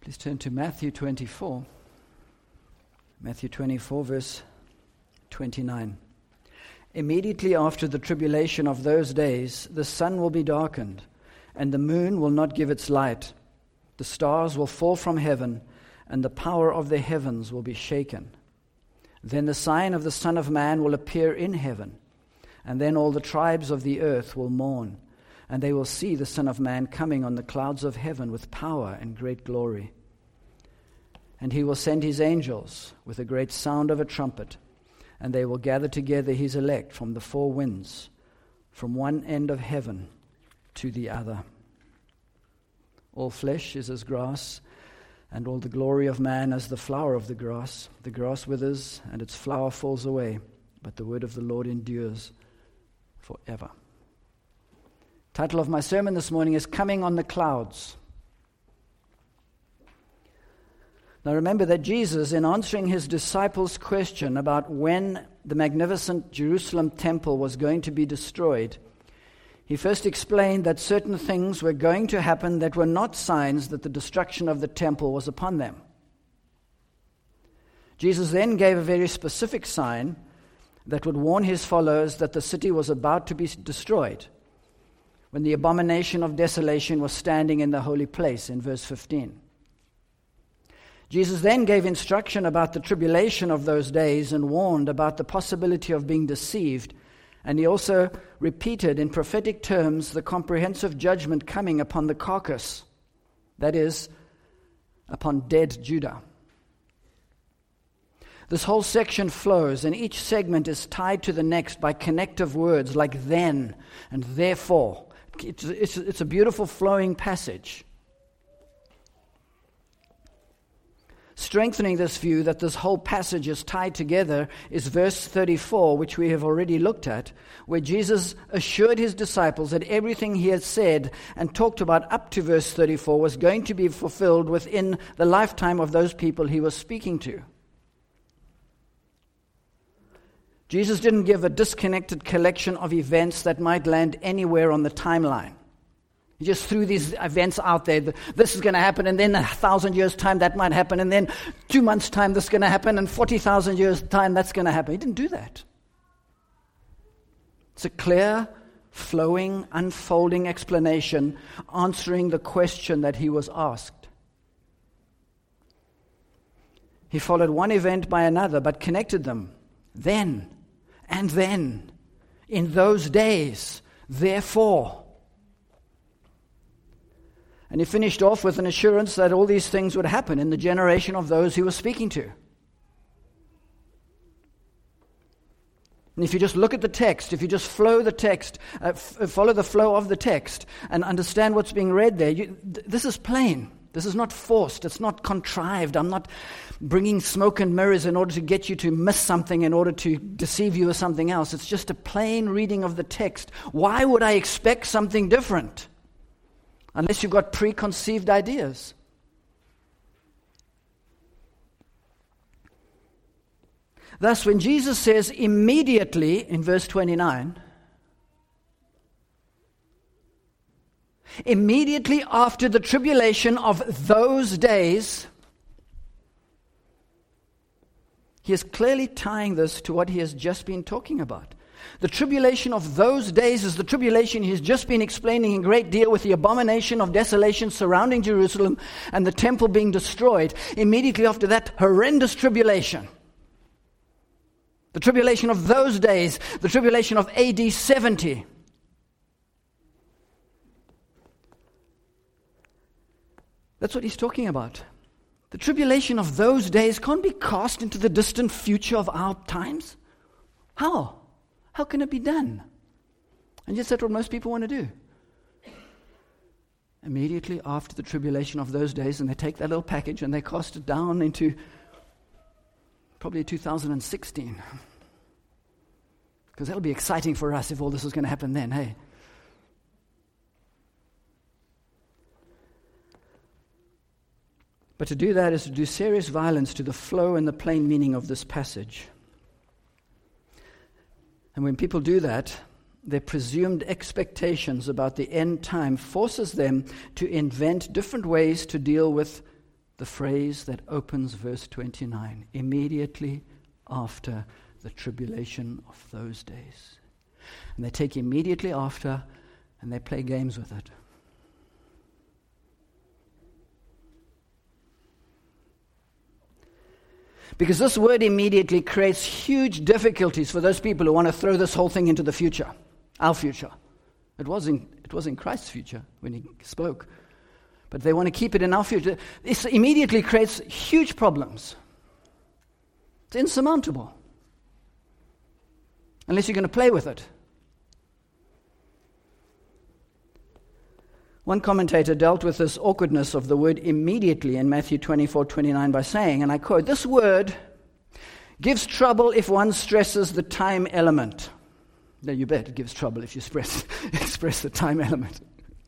Please turn to Matthew 24. Matthew 24, verse 29. Immediately after the tribulation of those days, the sun will be darkened, and the moon will not give its light. The stars will fall from heaven, and the power of the heavens will be shaken. Then the sign of the Son of Man will appear in heaven, and then all the tribes of the earth will mourn, and they will see the Son of Man coming on the clouds of heaven with power and great glory. And he will send his angels with a great sound of a trumpet, and they will gather together his elect from the four winds, from one end of heaven to the other. All flesh is as grass, and all the glory of man as the flower of the grass. The grass withers, and its flower falls away, but the word of the Lord endures forever. Title of my sermon this morning is Coming on the Clouds. Now remember that Jesus, in answering his disciples' question about when the magnificent Jerusalem temple was going to be destroyed, he first explained that certain things were going to happen that were not signs that the destruction of the temple was upon them. Jesus then gave a very specific sign that would warn his followers that the city was about to be destroyed, when the abomination of desolation was standing in the holy place, in verse 15. Jesus then gave instruction about the tribulation of those days and warned about the possibility of being deceived. And he also repeated in prophetic terms the comprehensive judgment coming upon the carcass, that is, upon dead Judah. This whole section flows, and each segment is tied to the next by connective words like then and therefore. It's a beautiful flowing passage. Strengthening this view that this whole passage is tied together is verse 34, which we have already looked at, where Jesus assured his disciples that everything he had said and talked about up to verse 34 was going to be fulfilled within the lifetime of those people he was speaking to. Jesus didn't give a disconnected collection of events that might land anywhere on the timeline. He just threw these events out there. This is going to happen, and then 1,000 years' time that might happen, and then 2 months' time this is going to happen, and 40,000 years' time that's going to happen. He didn't do that. It's a clear, flowing, unfolding explanation answering the question that he was asked. He followed one event by another, but connected them. Then, and then, in those days, therefore. And he finished off with an assurance that all these things would happen in the generation of those he was speaking to. And if you just look at the text, if you just flow the text, follow the flow of the text and understand what's being read there, this is plain. This is not forced. It's not contrived. I'm not bringing smoke and mirrors in order to get you to miss something, in order to deceive you with something else. It's just a plain reading of the text. Why would I expect something different? Unless you've got preconceived ideas. Thus, when Jesus says immediately in verse 29, immediately after the tribulation of those days, he is clearly tying this to what he has just been talking about. The tribulation of those days is the tribulation he's just been explaining in great deal with the abomination of desolation surrounding Jerusalem and the temple being destroyed. Immediately after that horrendous tribulation, the tribulation of those days, the tribulation of AD 70. That's what he's talking about. The tribulation of those days can't be cast into the distant future of our times. How? How can it be done? And yet that's what most people want to do. Immediately after the tribulation of those days, and they take that little package and they cast it down into probably 2016. Because that'll be exciting for us if all this is going to happen then, hey? But to do that is to do serious violence to the flow and the plain meaning of this passage. And when people do that, their presumed expectations about the end time forces them to invent different ways to deal with the phrase that opens verse 29, immediately after the tribulation of those days. And they take immediately after and they play games with it. Because this word immediately creates huge difficulties for those people who want to throw this whole thing into the future, our future. It was in Christ's future when he spoke. But they want to keep it in our future. This immediately creates huge problems. It's insurmountable. Unless you're going to play with it. One commentator dealt with this awkwardness of the word immediately in Matthew 24:29 by saying, and I quote, "This word gives trouble if one stresses the time element." No, you bet it gives trouble if you express the time element.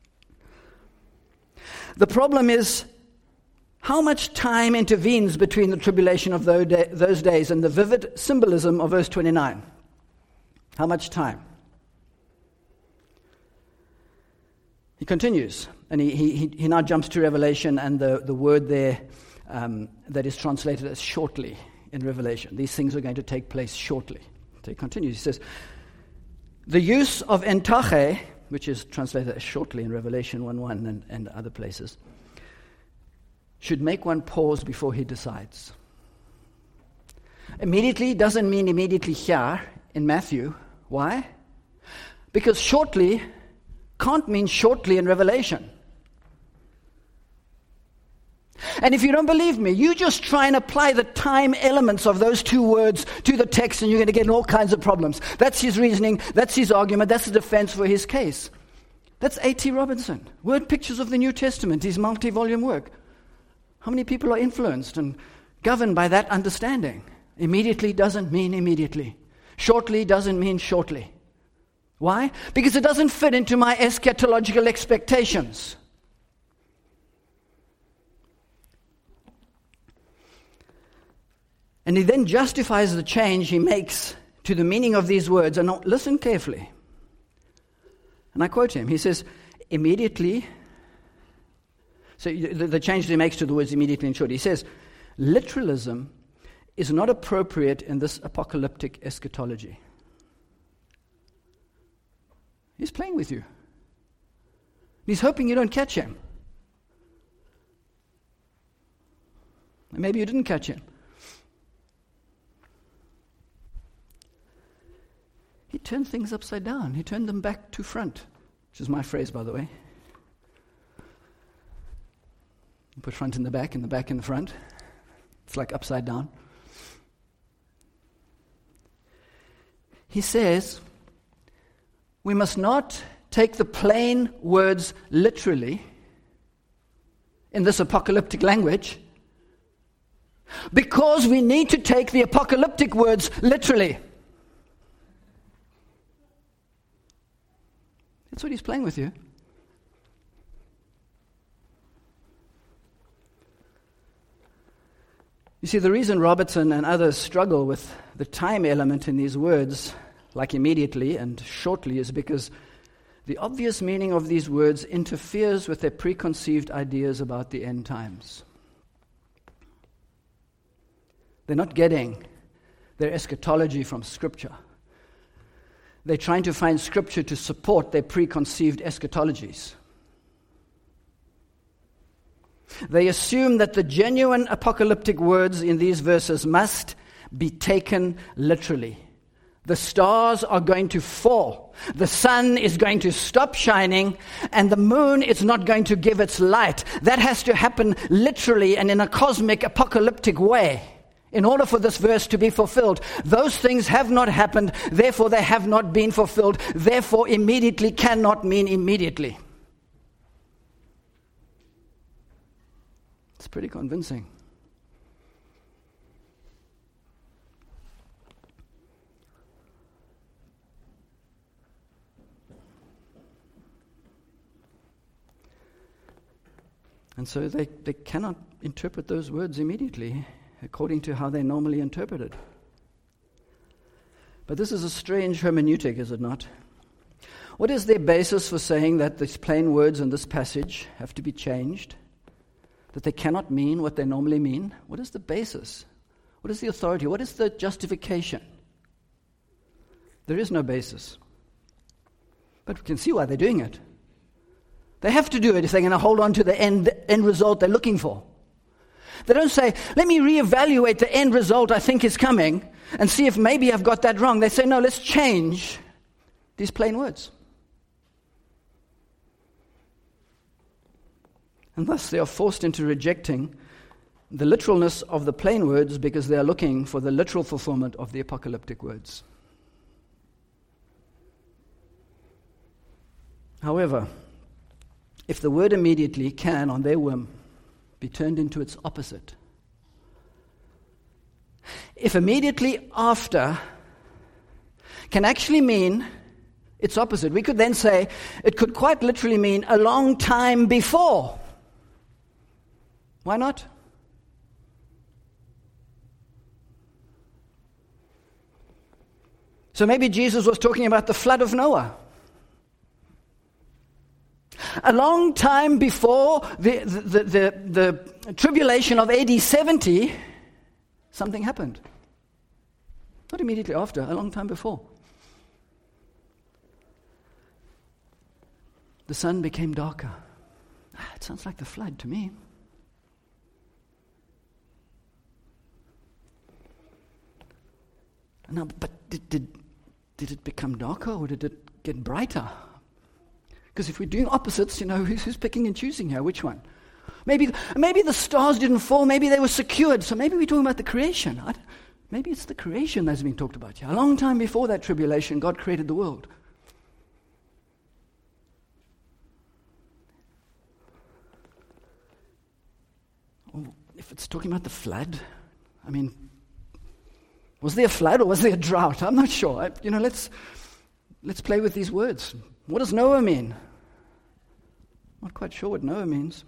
The problem is how much time intervenes between the tribulation of those days and the vivid symbolism of verse 29. How much time? He continues, and he now jumps to Revelation, and the word there that is translated as shortly in Revelation. These things are going to take place shortly. So he continues, he says, the use of entache, which is translated as shortly in Revelation 1:1 and other places, should make one pause before he decides. Immediately doesn't mean immediately here in Matthew. Why? Because shortly can't mean shortly in Revelation. And if you don't believe me, you just try and apply the time elements of those two words to the text and you're going to get in all kinds of problems. That's his reasoning, that's his argument, that's the defense for his case. That's A.T. Robinson, Word Pictures of the New Testament, his multi-volume work. How many people are influenced and governed by that understanding? Immediately doesn't mean immediately. Shortly doesn't mean shortly. Why? Because it doesn't fit into my eschatological expectations. And he then justifies the change he makes to the meaning of these words. And now listen carefully. And I quote him. He says, immediately. So the change that he makes to the words immediately and shortly. He says, literalism is not appropriate in this apocalyptic eschatology. He's playing with you. He's hoping you don't catch him. And maybe you didn't catch him. He turned things upside down. He turned them back to front, which is my phrase, by the way. You put front in the back in the front. It's like upside down. He says, we must not take the plain words literally in this apocalyptic language because we need to take the apocalyptic words literally. That's what he's playing with you. You see, the reason Robertson and others struggle with the time element in these words, like immediately and shortly, is because the obvious meaning of these words interferes with their preconceived ideas about the end times. They're not getting their eschatology from Scripture. They're trying to find Scripture to support their preconceived eschatologies. They assume that the genuine apocalyptic words in these verses must be taken literally. The stars are going to fall. The sun is going to stop shining, and the moon is not going to give its light. That has to happen literally and in a cosmic apocalyptic way in order for this verse to be fulfilled. Those things have not happened, therefore they have not been fulfilled. Therefore, immediately cannot mean immediately. It's pretty convincing. And so they cannot interpret those words immediately according to how they normally interpreted. But this is a strange hermeneutic, is it not? What is their basis for saying that these plain words in this passage have to be changed? that they cannot mean what they normally mean? What is the basis? What is the authority? What is the justification? There is no basis. But we can see why they're doing it. They have to do it if they're going to hold on to the end result they're looking for. They don't say, let me reevaluate the end result I think is coming and see if maybe I've got that wrong. They say, no, let's change these plain words. And thus they are forced into rejecting the literalness of the plain words because they are looking for the literal fulfillment of the apocalyptic words. However, if the word immediately can, on their whim, be turned into its opposite, if immediately after can actually mean its opposite, we could then say it could quite literally mean a long time before. Why not? So maybe Jesus was talking about the flood of Noah. A long time before the tribulation of AD 70, something happened. Not immediately after, a long time before. The sun became darker. It sounds like the flood to me. Now, but did it become darker or did it get brighter? Because if we're doing opposites, who's picking and choosing here? Which one? Maybe the stars didn't fall. Maybe they were secured. So maybe we're talking about the creation. Maybe it's the creation that's being talked about here. A long time before that tribulation, God created the world. If it's talking about the flood, was there a flood or was there a drought? I'm not sure. Let's play with these words. What does Noah mean? Not quite sure what Noah means.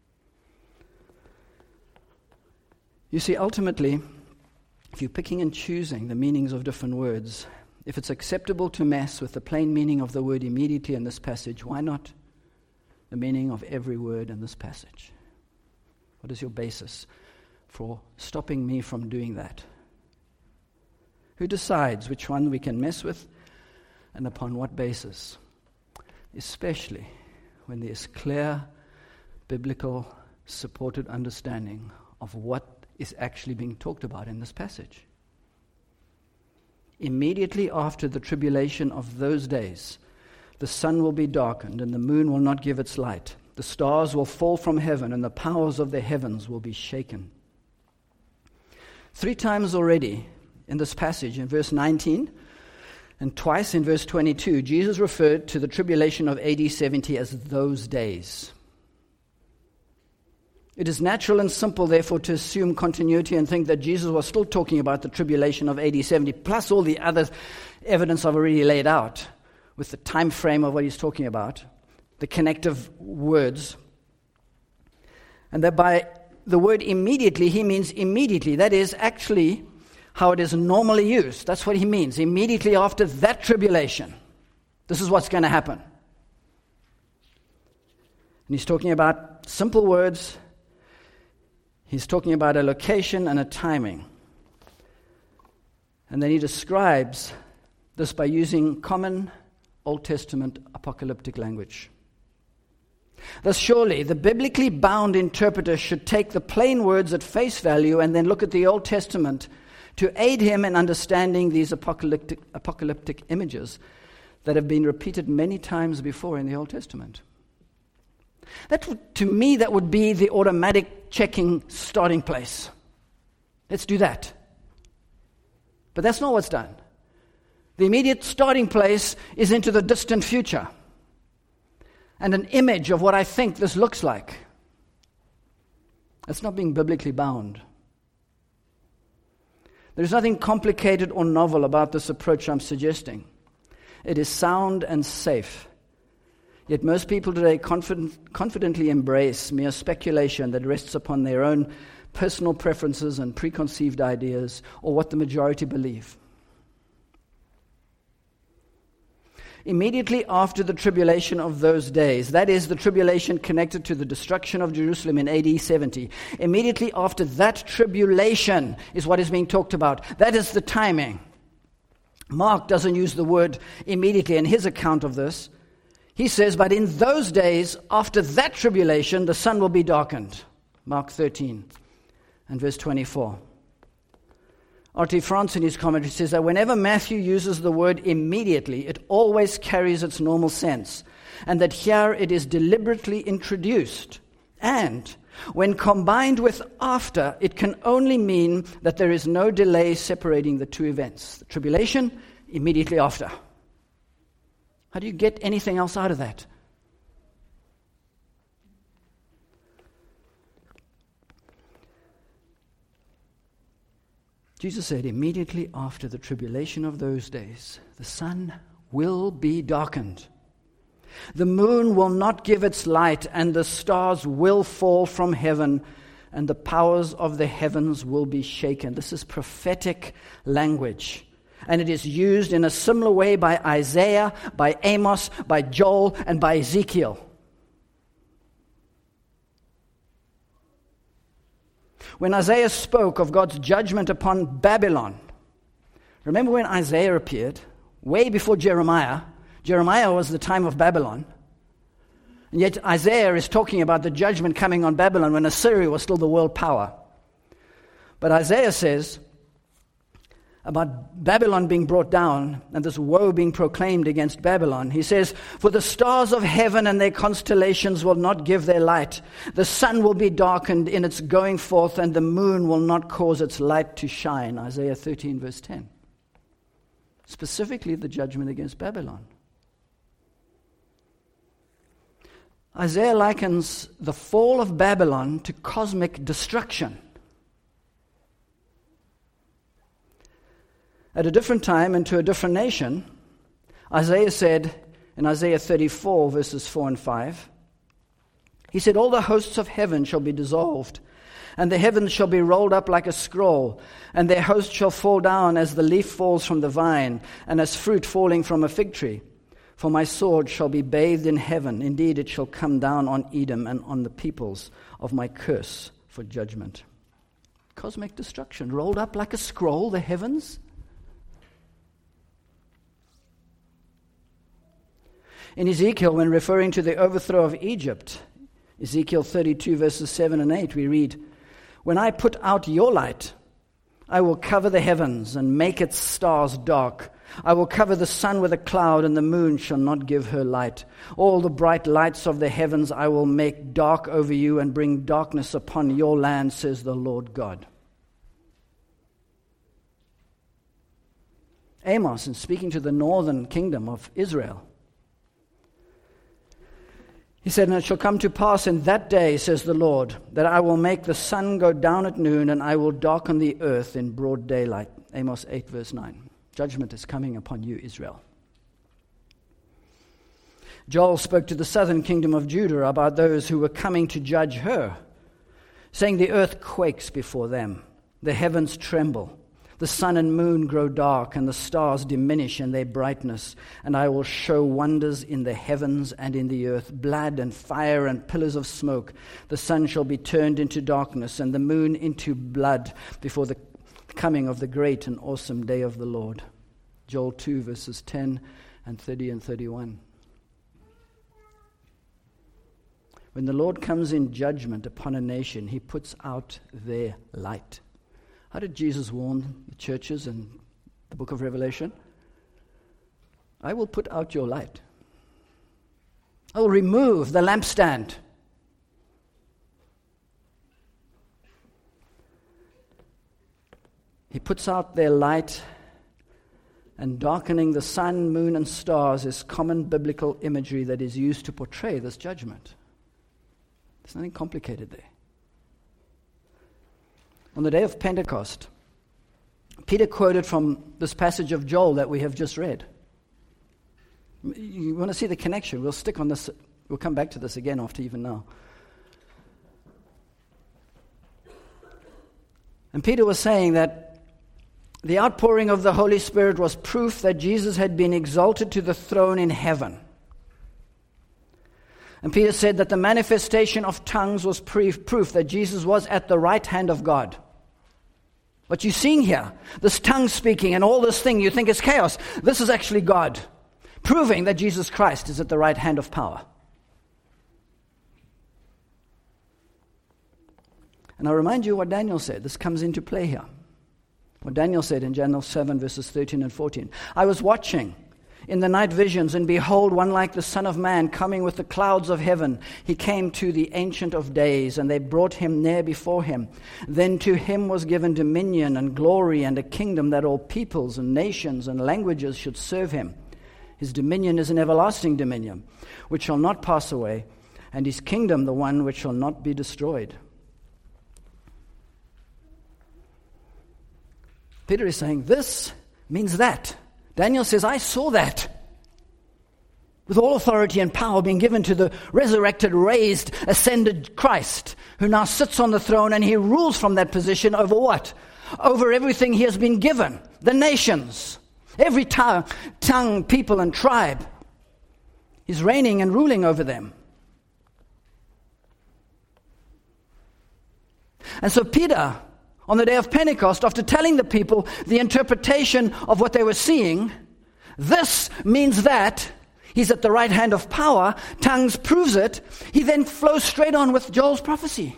You see, ultimately, if you're picking and choosing the meanings of different words, if it's acceptable to mess with the plain meaning of the word immediately in this passage, why not the meaning of every word in this passage? What is your basis for stopping me from doing that? Who decides which one we can mess with and upon what basis? Especially when there is clear biblical supported understanding of what is actually being talked about in this passage. Immediately after the tribulation of those days, the sun will be darkened and the moon will not give its light. The stars will fall from heaven and the powers of the heavens will be shaken. 3 times already in this passage, in verse 19, and twice in verse 22, Jesus referred to the tribulation of AD 70 as those days. It is natural and simple, therefore, to assume continuity and think that Jesus was still talking about the tribulation of AD 70, plus all the other evidence I've already laid out, with the time frame of what he's talking about, the connective words. And that by the word immediately, he means immediately. That is actually how it is normally used. That's what he means. Immediately after that tribulation, this is what's going to happen. And he's talking about simple words. He's talking about a location and a timing. And then he describes this by using common Old Testament apocalyptic language. Thus, surely, the biblically bound interpreter should take the plain words at face value and then look at the Old Testament to aid him in understanding these apocalyptic images that have been repeated many times before in the Old Testament. To me, that would be the automatic checking starting place. Let's do that. But that's not what's done. The immediate starting place is into the distant future and an image of what I think this looks like. That's not being biblically bound. There's nothing complicated or novel about this approach I'm suggesting. It is sound and safe. Yet most people today confidently embrace mere speculation that rests upon their own personal preferences and preconceived ideas or what the majority believe. Immediately after the tribulation of those days, that is, the tribulation connected to the destruction of Jerusalem in AD 70, immediately after that tribulation is what is being talked about. That is the timing. Mark doesn't use the word immediately in his account of this. He says, but in those days, after that tribulation, the sun will be darkened. Mark 13 and verse 24. R.T. France in his commentary says that whenever Matthew uses the word immediately, it always carries its normal sense, and that here it is deliberately introduced. And when combined with after, it can only mean that there is no delay separating the two events. The tribulation, immediately after. How do you get anything else out of that? Jesus said, immediately after the tribulation of those days, the sun will be darkened. The moon will not give its light, and the stars will fall from heaven, and the powers of the heavens will be shaken. This is prophetic language. And it is used in a similar way by Isaiah, by Amos, by Joel, and by Ezekiel. When Isaiah spoke of God's judgment upon Babylon, remember when Isaiah appeared, way before Jeremiah. Jeremiah was the time of Babylon. And yet Isaiah is talking about the judgment coming on Babylon when Assyria was still the world power. But Isaiah says about Babylon being brought down and this woe being proclaimed against Babylon. He says, for the stars of heaven and their constellations will not give their light. The sun will be darkened in its going forth, and the moon will not cause its light to shine. Isaiah 13 verse 10. Specifically the judgment against Babylon. Isaiah likens the fall of Babylon to cosmic destruction. At a different time and to a different nation, Isaiah said in Isaiah 34, verses 4 and 5, he said, all the hosts of heaven shall be dissolved, and the heavens shall be rolled up like a scroll, and their host shall fall down as the leaf falls from the vine, and as fruit falling from a fig tree. For my sword shall be bathed in heaven. Indeed, it shall come down on Edom and on the peoples of my curse for judgment. Cosmic destruction, rolled up like a scroll, the heavens. In Ezekiel, when referring to the overthrow of Egypt, Ezekiel 32, verses 7 and 8, we read, when I put out your light, I will cover the heavens and make its stars dark. I will cover the sun with a cloud, and the moon shall not give her light. All the bright lights of the heavens I will make dark over you and bring darkness upon your land, says the Lord God. Amos, in speaking to the northern kingdom of Israel, he said, and it shall come to pass in that day, says the Lord, that I will make the sun go down at noon, and I will darken the earth in broad daylight. Amos 8, verse 9. Judgment is coming upon you, Israel. Joel spoke to the southern kingdom of Judah about those who were coming to judge her, saying the earth quakes before them, the heavens tremble, the sun and moon grow dark, and the stars diminish in their brightness. And I will show wonders in the heavens and in the earth, blood and fire and pillars of smoke. The sun shall be turned into darkness, and the moon into blood before the coming of the great and awesome day of the Lord. Joel 2, verses 10 and 30 and 31. When the Lord comes in judgment upon a nation, he puts out their light. How did Jesus warn the churches in the book of Revelation? I will put out your light. I will remove the lampstand. He puts out their light, and darkening the sun, moon, and stars is common biblical imagery that is used to portray this judgment. There's nothing complicated there. On the day of Pentecost, Peter quoted from this passage of Joel that we have just read. You want to see the connection? We'll stick on this. We'll come back to this again after even now. And Peter was saying that The outpouring of the Holy Spirit was proof that Jesus had been exalted to the throne in heaven. And Peter said that the manifestation of tongues was proof that Jesus was at the right hand of God. What you're seeing here, this tongue speaking and all this thing you think is chaos, this is actually God, proving that Jesus Christ is at the right hand of power. And I remind you what Daniel said. This comes into play here. What Daniel said in Daniel 7, verses 13 and 14. I was watching in the night visions, and behold, one like the Son of Man coming with the clouds of heaven. He came to the Ancient of Days, and they brought him near before him. Then to him was given dominion and glory and a kingdom, that all peoples and nations and languages should serve him. His dominion is an everlasting dominion, which shall not pass away, and his kingdom the one which shall not be destroyed. Peter is saying this means that. Daniel says, I saw that. With all authority and power being given to the resurrected, raised, ascended Christ, who now sits on the throne, and he rules from that position over what? Over everything he has been given. The nations. Every tongue, people, and tribe. He's reigning and ruling over them. And so Peter, on the day of Pentecost, after telling the people the interpretation of what they were seeing, this means that he's at the right hand of power, tongues proves it, he then flows straight on with Joel's prophecy.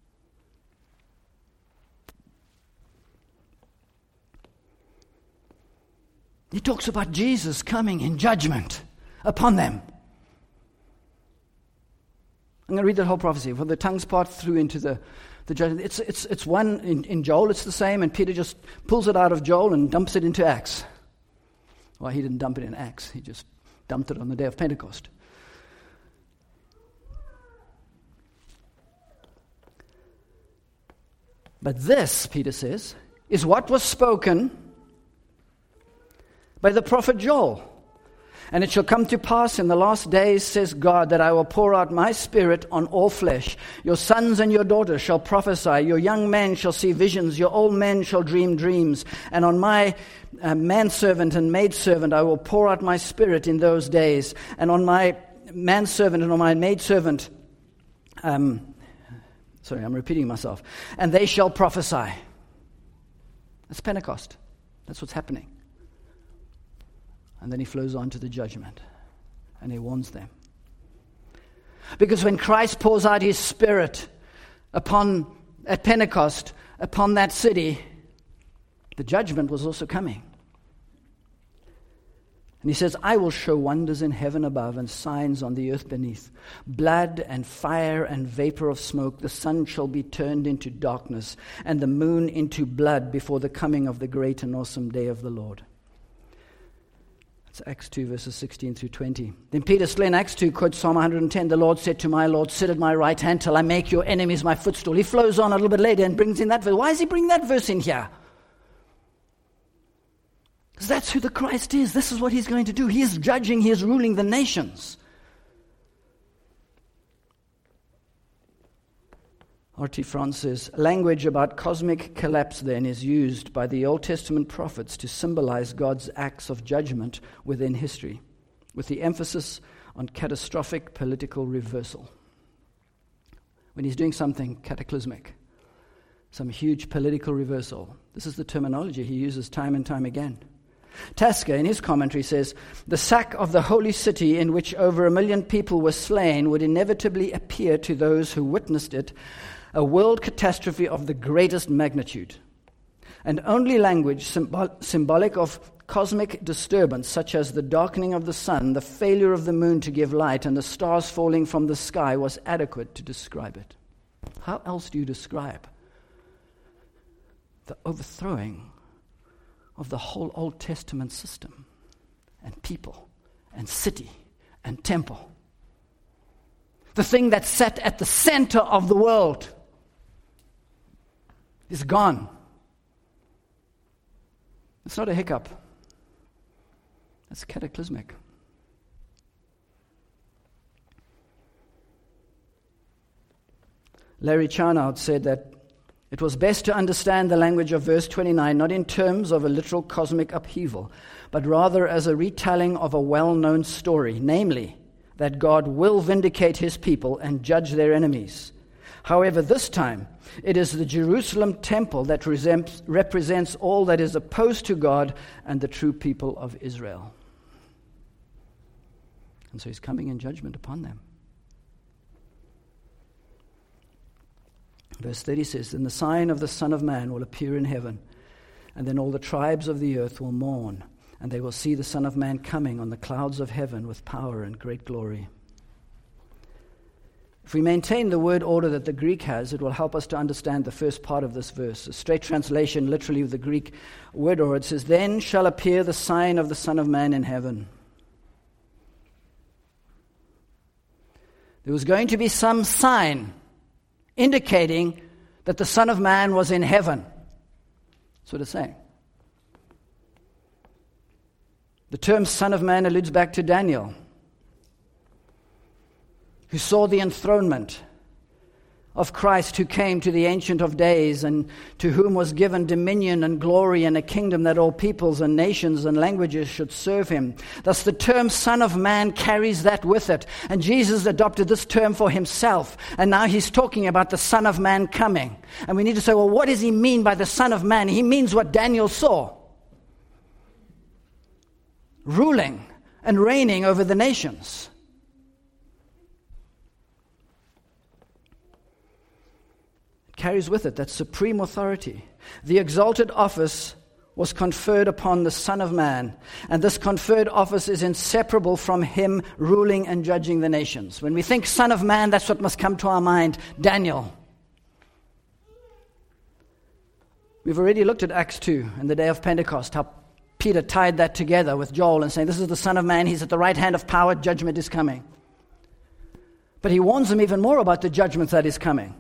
He talks about Jesus coming in judgment upon them. I'm going to read the whole prophecy. For the tongues part through into the judgment. It's one in Joel, it's the same, and Peter just pulls it out of Joel and dumps it into Acts. Well, he didn't dump it in Acts, he just dumped it on the day of Pentecost. But this, Peter says, is what was spoken by the prophet Joel. And it shall come to pass in the last days, says God, that I will pour out my Spirit on all flesh. Your sons and your daughters shall prophesy. Your young men shall see visions. Your old men shall dream dreams. And on my manservant and maidservant I will pour out my Spirit in those days. And on my manservant and on my maidservant, I'm repeating myself. And they shall prophesy. That's Pentecost. That's what's happening. And then he flows on to the judgment. And he warns them. Because when Christ pours out his Spirit at Pentecost, upon that city, the judgment was also coming. And he says, I will show wonders in heaven above and signs on the earth beneath. Blood and fire and vapor of smoke. The sun shall be turned into darkness and the moon into blood before the coming of the great and awesome day of the Lord. It's Acts 2, verses 16 through 20. Then Peter still in Acts 2 quotes Psalm 110. The Lord said to my Lord, sit at my right hand till I make your enemies my footstool. He flows on a little bit later and brings in that verse. Why does he bring that verse in here? Because that's who the Christ is. This is what he's going to do. He is judging, he is ruling the nations. R.T. France says, language about cosmic collapse then is used by the Old Testament prophets to symbolize God's acts of judgment within history, with the emphasis on catastrophic political reversal. When he's doing something cataclysmic, some huge political reversal, this is the terminology he uses time and time again. Tasker, in his commentary, says, the sack of the holy city in which over 1 million people were slain would inevitably appear to those who witnessed it a world catastrophe of the greatest magnitude. And only language symbolic of cosmic disturbance, such as the darkening of the sun, the failure of the moon to give light, and the stars falling from the sky, was adequate to describe it. How else do you describe the overthrowing of the whole Old Testament system and people and city and temple? The thing that sat at the center of the world is gone. It's not a hiccup. It's cataclysmic. Larry Charnout said that It was best to understand the language of verse 29 not in terms of a literal cosmic upheaval, but rather as a retelling of a well-known story, namely, that God will vindicate his people and judge their enemies. However, this time, it is the Jerusalem temple that represents all that is opposed to God and the true people of Israel. And so he's coming in judgment upon them. Verse 30 says, "Then the sign of the Son of Man will appear in heaven, and then all the tribes of the earth will mourn, and they will see the Son of Man coming on the clouds of heaven with power and great glory." If we maintain the word order that the Greek has, it will help us to understand the first part of this verse. A straight translation, literally, of the Greek word order, it says, "Then shall appear the sign of the Son of Man in heaven." There was going to be some sign indicating that the Son of Man was in heaven. That's what it's saying. The term Son of Man alludes back to Daniel, who saw the enthronement of Christ, who came to the Ancient of Days and to whom was given dominion and glory and a kingdom that all peoples and nations and languages should serve him. Thus the term Son of Man carries that with it. And Jesus adopted this term for himself. And now he's talking about the Son of Man coming. And we need to say, well, what does he mean by the Son of Man? He means what Daniel saw. Ruling and reigning over the nations. Carries with it that supreme authority. The exalted office was conferred upon the Son of Man, and this conferred office is inseparable from him ruling and judging the nations. When we think Son of Man, that's what must come to our mind. Daniel. We've already looked at Acts 2 and the day of Pentecost, how Peter tied that together with Joel and saying, this is the Son of Man, he's at the right hand of power, judgment is coming. But he warns them even more about the judgment that is coming.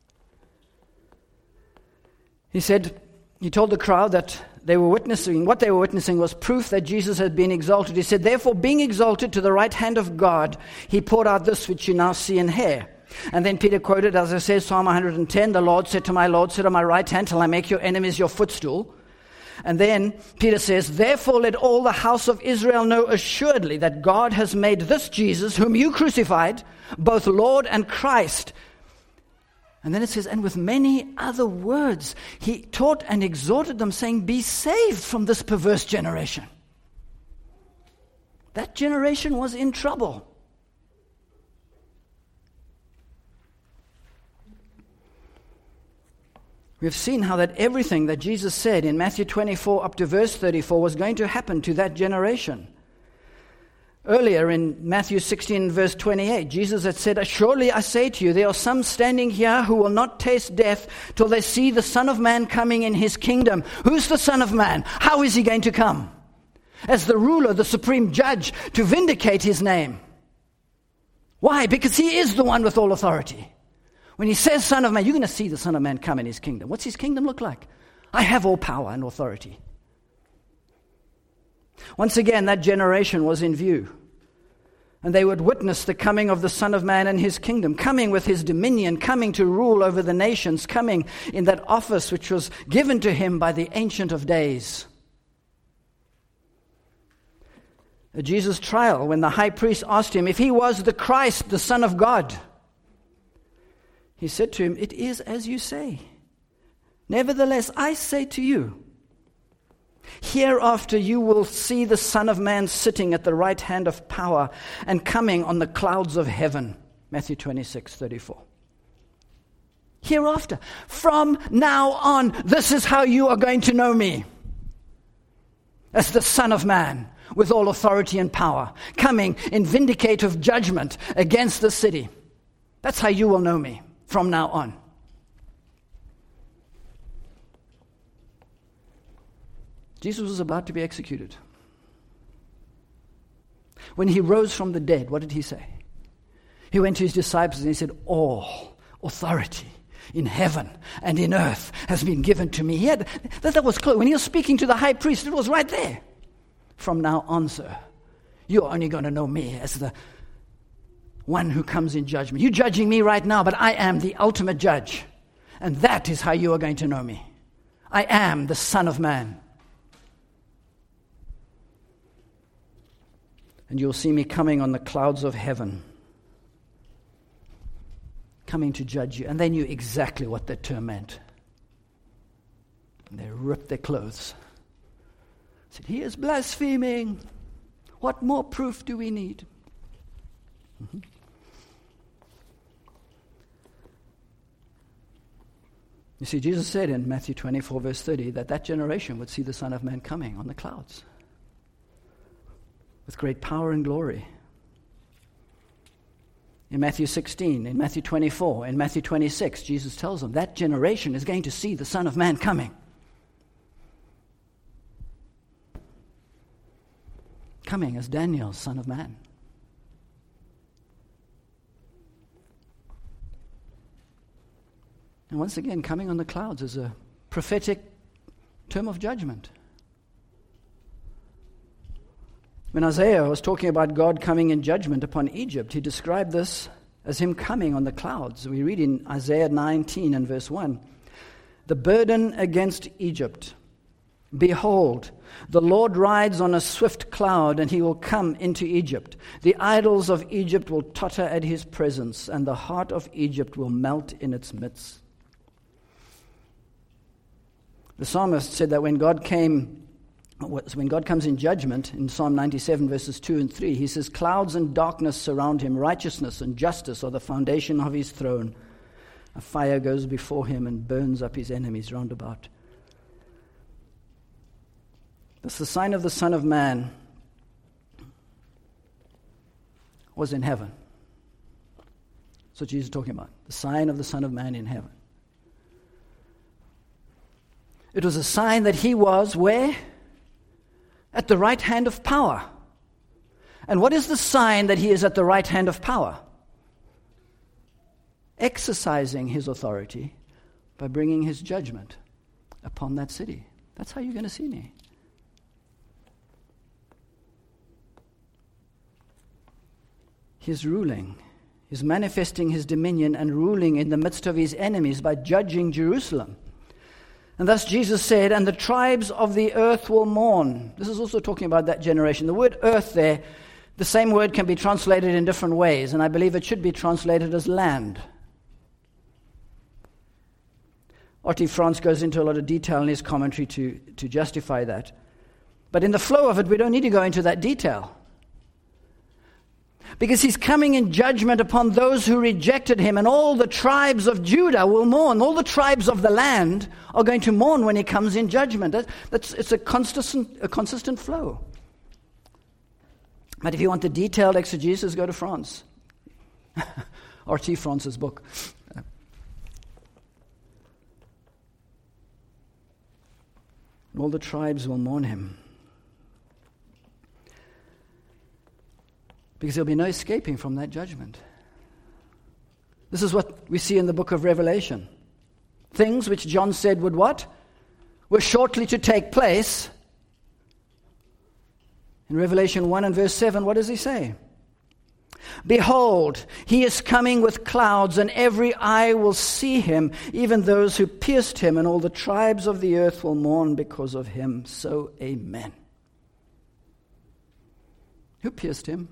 He told the crowd that what they were witnessing was proof that Jesus had been exalted. He said, therefore, being exalted to the right hand of God, he poured out this which you now see and hear. And then Peter quoted, as I said, Psalm 110, the Lord said to my Lord, sit on my right hand till I make your enemies your footstool. And then Peter says, therefore let all the house of Israel know assuredly that God has made this Jesus, whom you crucified, both Lord and Christ. And then it says, and with many other words, he taught and exhorted them, saying, be saved from this perverse generation. That generation was in trouble. We have seen how that everything that Jesus said in Matthew 24 up to verse 34 was going to happen to that generation. Earlier in Matthew 16 verse 28, Jesus had said, surely I say to you, there are some standing here who will not taste death till they see the Son of Man coming in his kingdom. Who's the Son of Man? How is he going to come? As the ruler, the supreme judge, to vindicate his name. Why? Because he is the one with all authority. When he says Son of Man, you're going to see the Son of Man come in his kingdom. What's his kingdom look like? I have all power and authority. Once again, that generation was in view. And they would witness the coming of the Son of Man and his kingdom, coming with his dominion, coming to rule over the nations, coming in that office which was given to him by the Ancient of Days. At Jesus' trial, when the high priest asked him if he was the Christ, the Son of God, he said to him, it is as you say. Nevertheless, I say to you, hereafter you will see the Son of Man sitting at the right hand of power and coming on the clouds of heaven. Matthew 26:34. Hereafter, from now on, this is how you are going to know me. As the Son of Man, with all authority and power, coming in vindicative judgment against the city. That's how you will know me from now on. Jesus was about to be executed. When he rose from the dead, what did he say? He went to his disciples and he said, all authority in heaven and in earth has been given to me. That was close. When he was speaking to the high priest, it was right there. From now on, sir, you're only going to know me as the one who comes in judgment. You're judging me right now, but I am the ultimate judge. and that is how you are going to know me. I am the Son of Man. And you'll see me coming on the clouds of heaven, coming to judge you. And they knew exactly what that term meant. And they ripped their clothes. Said, he is blaspheming. What more proof do we need? Mm-hmm. You see, Jesus said in Matthew 24, verse 30, that generation would see the Son of Man coming on the clouds with great power and glory. In Matthew 16, in Matthew 24, in Matthew 26, Jesus tells them that generation is going to see the Son of Man coming. Coming as Daniel, Son of Man. And once again, coming on the clouds is a prophetic term of judgment. When Isaiah was talking about God coming in judgment upon Egypt, he described this as him coming on the clouds. We read in Isaiah 19 and verse 1, the burden against Egypt. Behold, the Lord rides on a swift cloud, and he will come into Egypt. The idols of Egypt will totter at his presence, and the heart of Egypt will melt in its midst. The psalmist said that when God comes in judgment, in Psalm 97, verses 2 and 3, he says, clouds and darkness surround him, righteousness and justice are the foundation of his throne. A fire goes before him and burns up his enemies round about. Thus the sign of the Son of Man was in heaven. That's what Jesus is talking about. The sign of the Son of Man in heaven. It was a sign that he was where? At the right hand of power. And what is the sign that he is at the right hand of power? Exercising his authority by bringing his judgment upon that city. That's how you're going to see me. He's ruling. He's manifesting his dominion and ruling in the midst of his enemies by judging Jerusalem. And thus Jesus said, and the tribes of the earth will mourn. This is also talking about that generation. The word earth there, the same word can be translated in different ways, and I believe it should be translated as land. R.T. France goes into a lot of detail in his commentary to justify that. But in the flow of it, we don't need to go into that detail. Because he's coming in judgment upon those who rejected him, and all the tribes of Judah will mourn. All the tribes of the land are going to mourn when he comes in judgment. It's a consistent flow. But if you want the detailed exegesis, go to France. R.T. France's book. All the tribes will mourn him. Because there'll be no escaping from that judgment. This is what we see in the book of Revelation. Things which John said would what? Were shortly to take place. In Revelation 1 and verse 7, what does he say? Behold, he is coming with clouds, and every eye will see him, even those who pierced him, and all the tribes of the earth will mourn because of him. So, amen. Who pierced him?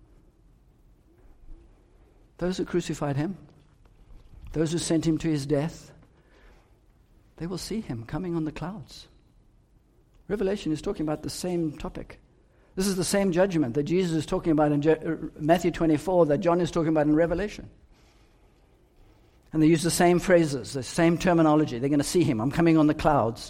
Those who crucified him, those who sent him to his death, they will see him coming on the clouds. Revelation is talking about the same topic. This is the same judgment that Jesus is talking about in Matthew 24 that John is talking about in Revelation. And they use the same phrases, the same terminology. They're going to see him. I'm coming on the clouds.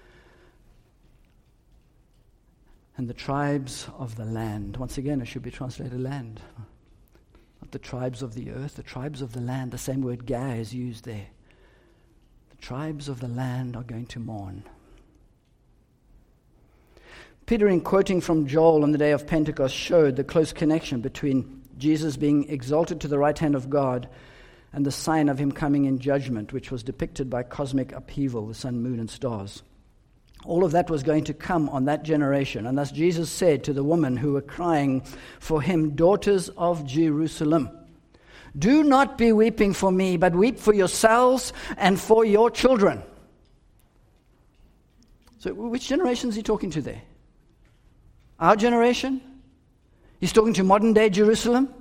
And the tribes of the land. Once again, it should be translated land. Not the tribes of the earth, the tribes of the land. The same word Gah is used there. The tribes of the land are going to mourn. Peter, in quoting from Joel on the day of Pentecost, showed the close connection between Jesus being exalted to the right hand of God and the sign of him coming in judgment, which was depicted by cosmic upheaval, the sun, moon, and stars. All of that was going to come on that generation. And thus Jesus said to the women who were crying for him, daughters of Jerusalem, Do not be weeping for me, but weep for yourselves and for your children. So which generation is he talking to there? Our generation? He's talking to modern day Jerusalem?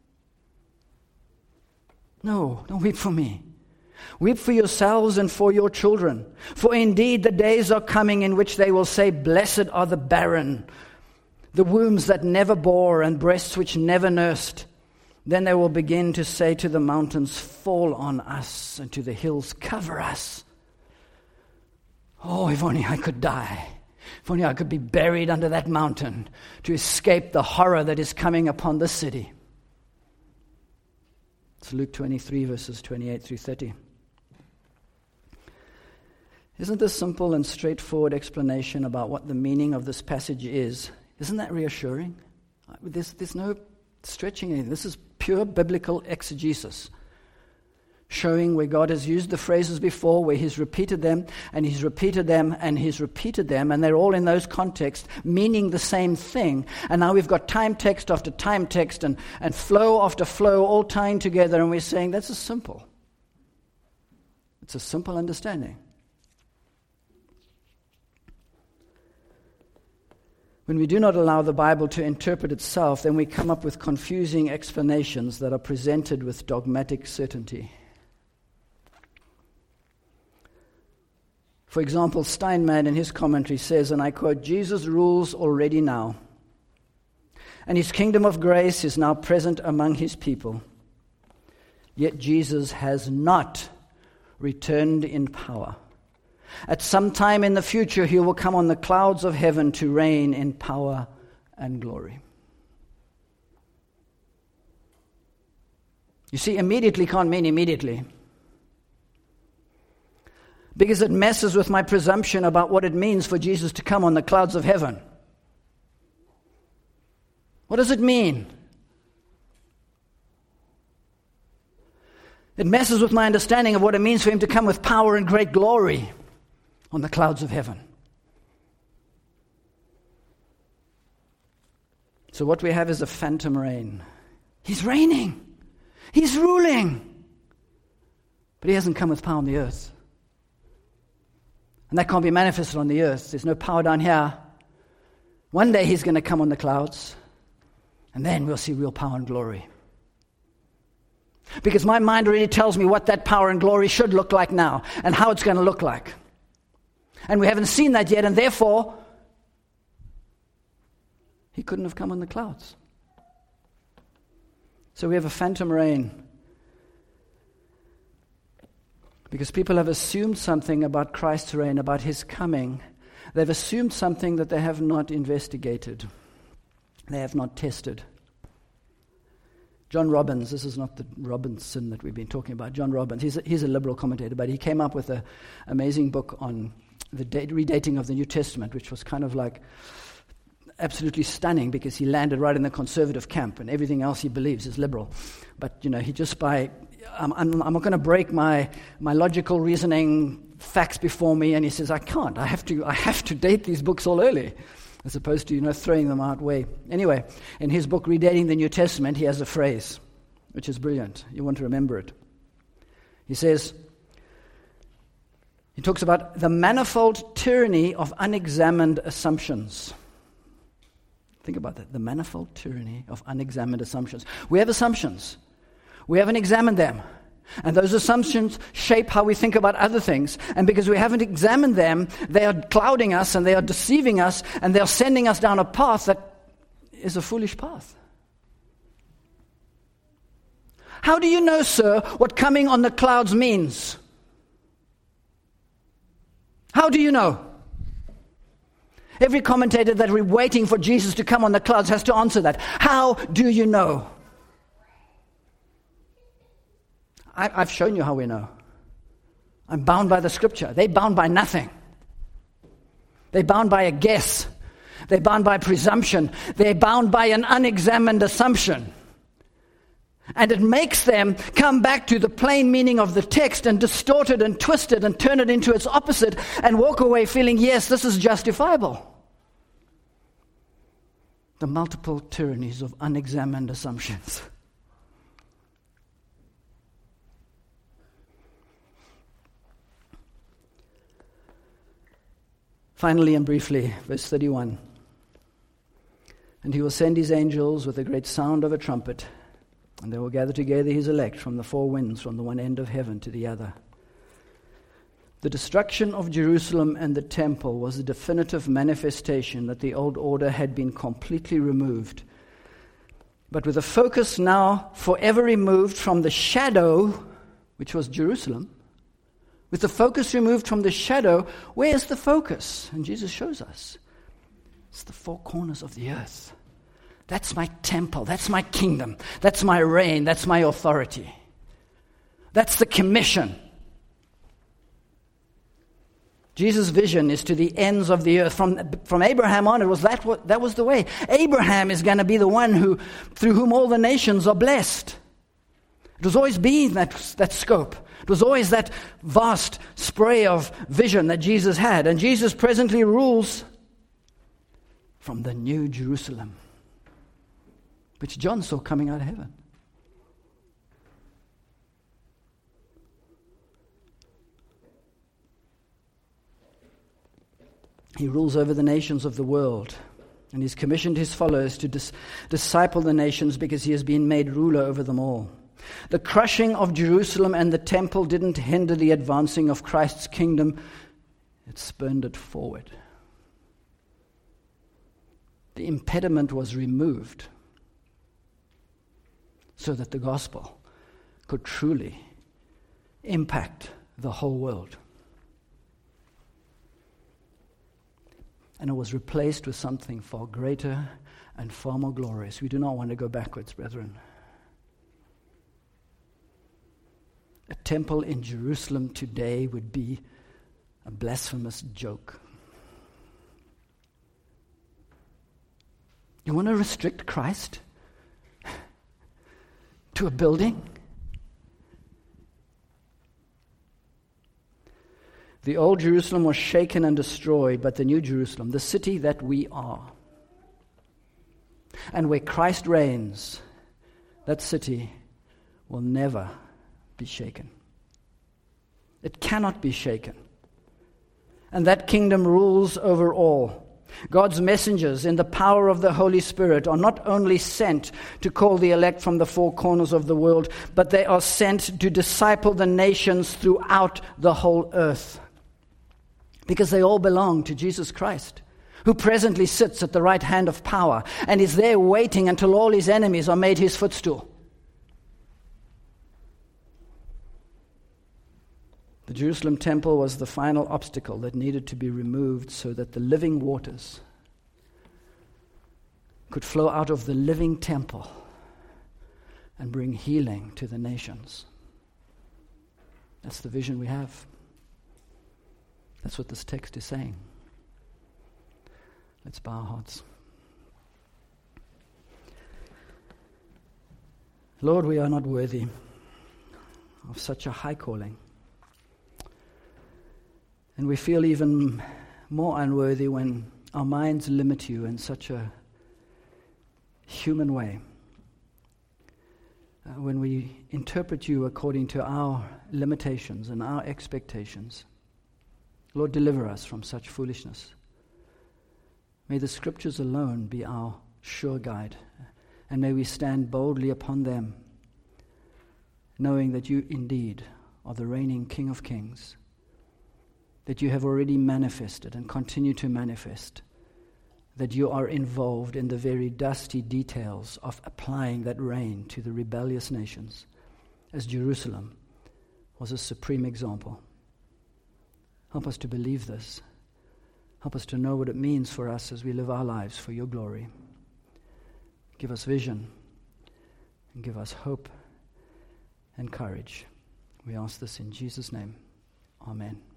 No, don't weep for me. Weep for yourselves and for your children. For indeed the days are coming in which they will say, Blessed are the barren, the wombs that never bore, and breasts which never nursed. Then they will begin to say to the mountains, Fall on us, and to the hills, Cover us. Oh, if only I could die. If only I could be buried under that mountain to escape the horror that is coming upon the city. It's Luke 23, verses 28 through 30. Isn't this simple and straightforward explanation about what the meaning of this passage is? Isn't that reassuring? There's no stretching anything. This is pure biblical exegesis, showing where God has used the phrases before, where he's repeated them, and he's repeated them, and he's repeated them, and they're all in those contexts, meaning the same thing. And now we've got time text after time text, and flow after flow, all tying together, and we're saying that's a simple. It's a simple understanding. When we do not allow the Bible to interpret itself, then we come up with confusing explanations that are presented with dogmatic certainty. For example, Steinman in his commentary says, and I quote, Jesus rules already now, and his kingdom of grace is now present among his people. Yet Jesus has not returned in power. At some time in the future, he will come on the clouds of heaven to reign in power and glory. You see, immediately can't mean immediately, because it messes with my presumption about what it means for Jesus to come on the clouds of heaven. What does it mean? It messes with my understanding of what it means for him to come with power and great glory on the clouds of heaven. So what we have is a phantom reign. He's reigning. He's ruling. But he hasn't come with power on the earth. And that can't be manifested on the earth. There's no power down here. One day he's going to come on the clouds, and then we'll see real power and glory. Because my mind already tells me what that power and glory should look like now, and how it's going to look like. And we haven't seen that yet, and therefore, he couldn't have come on the clouds. So we have a phantom reign. Because people have assumed something about Christ's reign, about his coming. They've assumed something that they have not investigated. They have not tested. John Robbins, this is not the Robinson that we've been talking about. John Robbins, he's a liberal commentator, but he came up with an amazing book on the redating of the New Testament, which was kind of like absolutely stunning because he landed right in the conservative camp and everything else he believes is liberal. But, he just I'm not going to break my logical reasoning facts before me, and he says, I can't. I have to date these books all early, as opposed to, throwing them out way. Anyway, in his book, Redating the New Testament, he has a phrase, which is brilliant. You want to remember it. He says, he talks about the manifold tyranny of unexamined assumptions. Think about that, the manifold tyranny of unexamined assumptions. We have assumptions. We haven't examined them. And those assumptions shape how we think about other things. And because we haven't examined them, they are clouding us and they are deceiving us and they are sending us down a path that is a foolish path. How do you know, sir, what coming on the clouds means? How do you know? Every commentator that we're waiting for Jesus to come on the clouds has to answer that. How do you know? I've shown you how we know. I'm bound by the scripture. They're bound by nothing. They're bound by a guess. They're bound by presumption. They're bound by an unexamined assumption. And it makes them come back to the plain meaning of the text and distort it and twist it and turn it into its opposite and walk away feeling, yes, this is justifiable. The multiple tyrannies of unexamined assumptions. Finally and briefly, verse 31. And he will send his angels with a great sound of a trumpet, and they will gather together his elect from the four winds, from the one end of heaven to the other. The destruction of Jerusalem and the temple was a definitive manifestation that the old order had been completely removed. But with a focus now forever removed from the shadow, which was Jerusalem, with the focus removed from the shadow, where's the focus? And Jesus shows us. It's the four corners of the earth. That's my temple. That's my kingdom. That's my reign. That's my authority. That's the commission. Jesus' vision is to the ends of the earth. From Abraham on, that was the way. Abraham is going to be the one through whom all the nations are blessed. It was always been that scope. It was always that vast spray of vision that Jesus had. And Jesus presently rules from the new Jerusalem, which John saw coming out of heaven. He rules over the nations of the world, and he's commissioned his followers to disciple the nations because he has been made ruler over them all. The crushing of Jerusalem and the temple didn't hinder the advancing of Christ's kingdom. It spurned it forward. The impediment was removed so that the gospel could truly impact the whole world. And it was replaced with something far greater and far more glorious. We do not want to go backwards, brethren. A temple in Jerusalem today would be a blasphemous joke. You want to restrict Christ to a building? The old Jerusalem was shaken and destroyed, but the new Jerusalem, the city that we are, and where Christ reigns, that city will never be shaken. It cannot be shaken. And that kingdom rules over all. God's messengers in the power of the Holy Spirit are not only sent to call the elect from the four corners of the world, but they are sent to disciple the nations throughout the whole earth. Because they all belong to Jesus Christ, who presently sits at the right hand of power and is there waiting until all his enemies are made his footstool. The Jerusalem temple was the final obstacle that needed to be removed so that the living waters could flow out of the living temple and bring healing to the nations. That's the vision we have. That's what this text is saying. Let's bow our hearts. Lord, we are not worthy of such a high calling. And we feel even more unworthy when our minds limit you in such a human way. When we interpret you according to our limitations and our expectations. Lord, deliver us from such foolishness. May the Scriptures alone be our sure guide, and may we stand boldly upon them, knowing that you indeed are the reigning King of Kings, that you have already manifested and continue to manifest, that you are involved in the very dusty details of applying that reign to the rebellious nations, as Jerusalem was a supreme example. Help us to believe this. Help us to know what it means for us as we live our lives for your glory. Give us vision and give us hope and courage. We ask this in Jesus' name. Amen.